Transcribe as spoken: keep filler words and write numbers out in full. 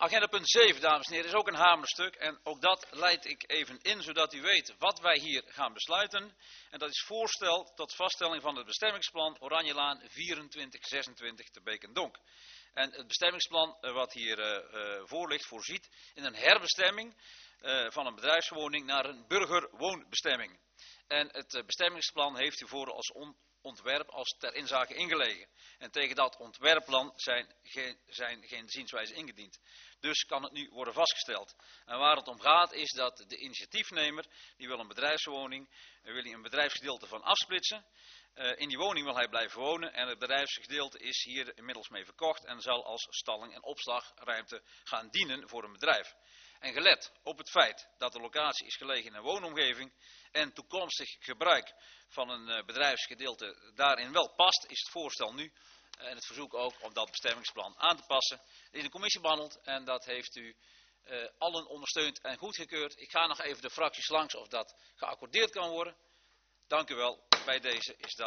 Agenda punt zeven, dames en heren, is ook een hamerstuk en ook dat leid ik even in, zodat u weet wat wij hier gaan besluiten. En dat is voorstel tot vaststelling van het bestemmingsplan Oranjelaan vierentwintig zesentwintig te Beek en Donk. En het bestemmingsplan uh, wat hier uh, uh, voor ligt voorziet in een herbestemming uh, van een bedrijfswoning naar een burgerwoonbestemming. En het uh, bestemmingsplan heeft u voor als on ontwerp als ter inzage ingelegen. En tegen dat ontwerpplan zijn geen, zijn geen zienswijzen ingediend. Dus kan het nu worden vastgesteld. En waar het om gaat is dat de initiatiefnemer, die wil een bedrijfswoning, wil hij een bedrijfsgedeelte van afsplitsen. Uh, in die woning wil hij blijven wonen en het bedrijfsgedeelte is hier inmiddels mee verkocht en zal als stalling en opslagruimte gaan dienen voor een bedrijf. En gelet op het feit dat de locatie is gelegen in een woonomgeving en toekomstig gebruik van een bedrijfsgedeelte daarin wel past, is het voorstel nu en het verzoek ook om dat bestemmingsplan aan te passen. In de commissie behandeld en dat heeft u uh, allen ondersteund en goedgekeurd. Ik ga nog even de fracties langs of dat geaccordeerd kan worden. Dank u wel. Bij deze is dat.